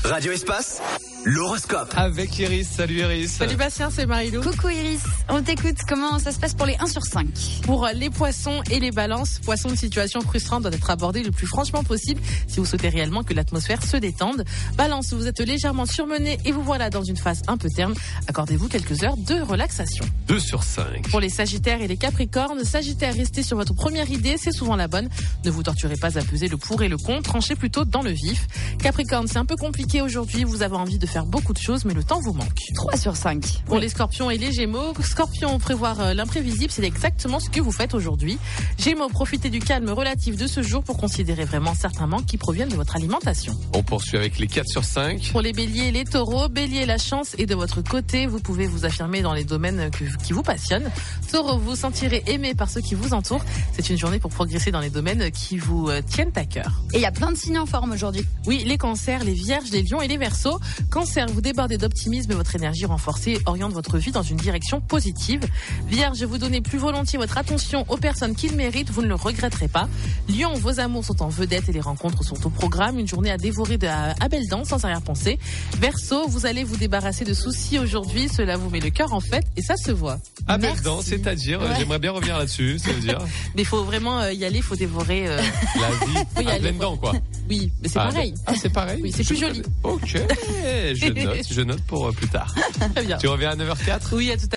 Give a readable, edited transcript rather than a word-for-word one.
Radio Espace, l'horoscope. Avec Iris. Salut Iris. Salut Bastien, c'est Marilou. Coucou Iris, on t'écoute. Comment ça se passe pour les 1 sur 5 ? Pour les poissons et les balances, poissons, une situation frustrante doit être abordée le plus franchement possible si vous souhaitez réellement que l'atmosphère se détende. Balance, vous êtes légèrement surmené et vous voilà dans une phase un peu terne. Accordez-vous quelques heures de relaxation. 2 sur 5. Pour les sagittaires et les capricornes, sagittaire, restez sur votre première idée, c'est souvent la bonne. Ne vous torturez pas à peser le pour et le contre, tranchez plutôt dans le vif. Capricorne, c'est un peu compliqué aujourd'hui, vous avez envie de faire beaucoup de choses, mais le temps vous manque. 3 sur 5. Pour les scorpions et les gémeaux, scorpion, prévoir l'imprévisible, c'est exactement ce que vous faites aujourd'hui. Gémeaux, profitez du calme relatif de ce jour pour considérer vraiment certains manques qui proviennent de votre alimentation. On poursuit avec les 4 sur 5. Pour les béliers et les taureaux, bélier, la chance est de votre côté, vous pouvez vous affirmer dans les domaines qui vous passionnent. Taureau, vous vous sentirez aimé par ceux qui vous entourent. C'est une journée pour progresser dans les domaines qui vous tiennent à cœur. Et il y a plein de signes en forme aujourd'hui. Oui, les cancers, les vierges, les lions et les verseaux. Cancer, vous débordez d'optimisme et votre énergie renforcée oriente votre vie dans une direction positive. Vierge, vous donnez plus volontiers votre attention aux personnes qui le méritent, vous ne le regretterez pas. Lion, vos amours sont en vedette et les rencontres sont au programme. Une journée à dévorer à belle dents sans arrière-pensée. Verseau, vous allez vous débarrasser de soucis aujourd'hui, cela vous met le cœur en fête et ça se voit. À belle dents, c'est-à-dire, j'aimerais bien revenir là-dessus, ça veut dire. Mais il faut vraiment y aller, il faut dévorer. La vie à pleine dents, quoi. Oui, mais c'est pareil. Ah, c'est pareil. Oui, c'est plus joli. Ok, je note pour plus tard. Très bien. Tu reviens à 9h04 ? Oui, à tout à l'heure.